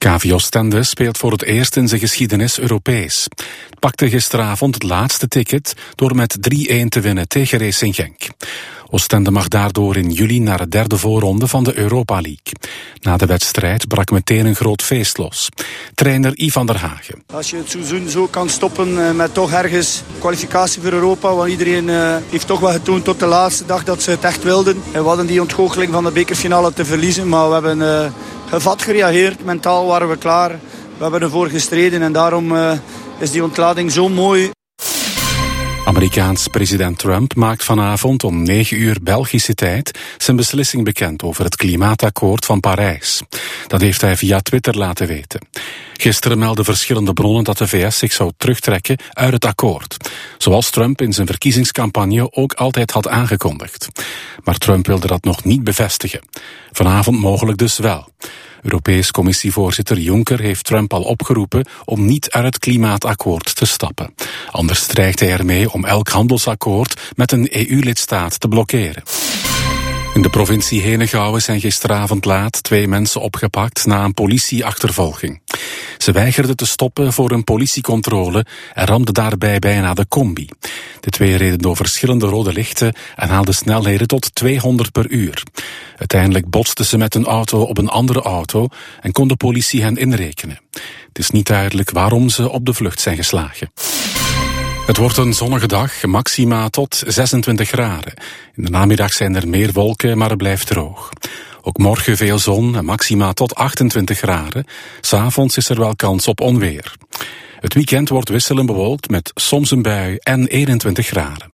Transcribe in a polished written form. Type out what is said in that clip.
KV Oostende speelt voor het eerst in zijn geschiedenis Europees. Het pakte gisteravond het laatste ticket door met 3-1 te winnen tegen Racing Genk. Oostende mag daardoor in juli naar de derde voorronde van de Europa League. Na de wedstrijd brak meteen een groot feest los. Trainer Ivan der Hagen. Als je het seizoen zo kan stoppen met toch ergens kwalificatie voor Europa, want iedereen heeft toch wel getoond tot de laatste dag dat ze het echt wilden. En we hadden die ontgoocheling van de bekerfinale te verliezen, maar we hebben gevat gereageerd. Mentaal waren we klaar. We hebben ervoor gestreden en daarom is die ontlading zo mooi. Amerikaans president Trump maakt vanavond om 9 uur Belgische tijd zijn beslissing bekend over het klimaatakkoord van Parijs. Dat heeft hij via Twitter laten weten. Gisteren meldden verschillende bronnen dat de VS zich zou terugtrekken uit het akkoord. Zoals Trump in zijn verkiezingscampagne ook altijd had aangekondigd. Maar Trump wilde dat nog niet bevestigen. Vanavond mogelijk dus wel. Europees Commissievoorzitter Juncker heeft Trump al opgeroepen om niet uit het klimaatakkoord te stappen. Anders dreigt hij ermee om elk handelsakkoord met een EU-lidstaat te blokkeren. In de provincie Henegouwen zijn gisteravond laat 2 mensen opgepakt na een politieachtervolging. Ze weigerden te stoppen voor een politiecontrole en ramden daarbij bijna de combi. De 2 reden door verschillende rode lichten en haalden snelheden tot 200 per uur. Uiteindelijk botsten ze met een auto op een andere auto en kon de politie hen inrekenen. Het is niet duidelijk waarom ze op de vlucht zijn geslagen. Het wordt een zonnige dag, maxima tot 26 graden. In de namiddag zijn er meer wolken, maar het blijft droog. Ook morgen veel zon en maxima tot 28 graden. 'S Avonds is er wel kans op onweer. Het weekend wordt wisselend bewolkt met soms een bui en 21 graden.